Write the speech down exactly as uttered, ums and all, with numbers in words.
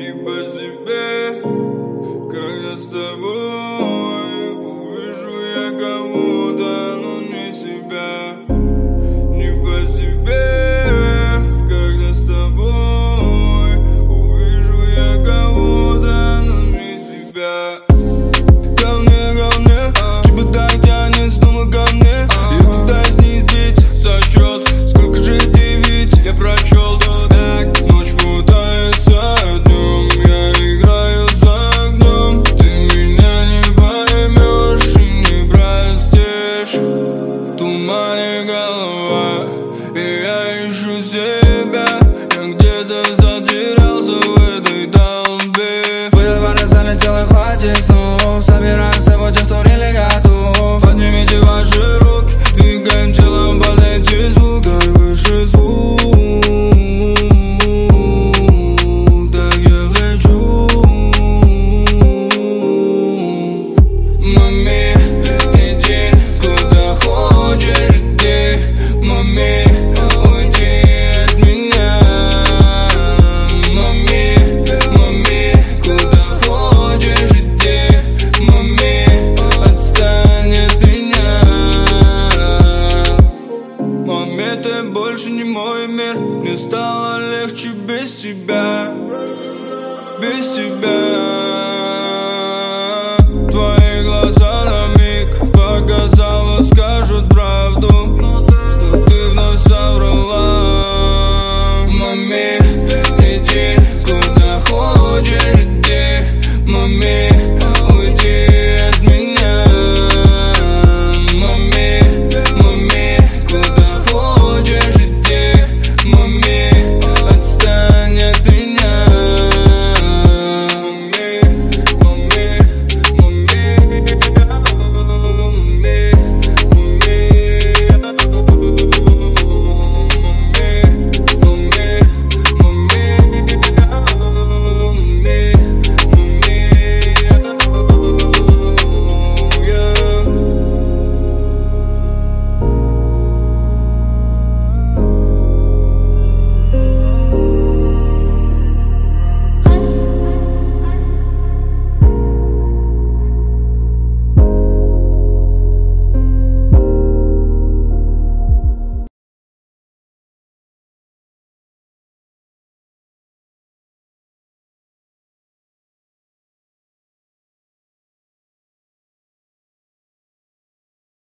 не по себе, когда с тобой увижу я кого-то, но не себя. Не по себе, когда с тобой увижу я кого-то, но не себя. Ко мне, ко мне, типа так тянет снова ко мне. Я пытаюсь не сбить со счет, сколько же девять я прочел. Так, ночь путается днем, я играю за огнем. Ты меня не поймешь и не простишь. В тумане голова, и я ищу себя. Я где-то затерялся в этой толпе. В этот бар залетел и хватит снов. Собираем с собой тех, кто не готов. Поднимите ваши руки, двигаем телом под эти звуки. Дай выше звук, так я хочу. Мами, иди куда хочешь ты. Мами, уйди от меня. Мами, мами, куда хочешь иди. Мами, отстань от меня. Мами, ты больше не мой мир. Мне стало легче без тебя, без тебя.